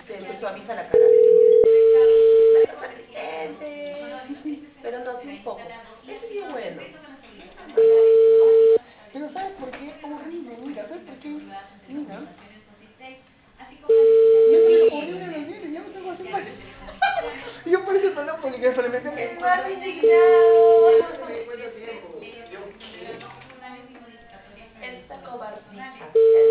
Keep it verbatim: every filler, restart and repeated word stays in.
Se empezó a avisar la cara. Adolescente. Pero no, sí un poco. Ese sí es bueno. Pero ¿sabes por qué? Horrible, mira, ¿sabes por qué? Mira, yo se ve horrible en los dientes, yo no tengo así para... Yo por eso no lo publiqué, solamente me Es encuentro... más indignado. Me encuentro tiempo. Yo qué. Esta cobardita.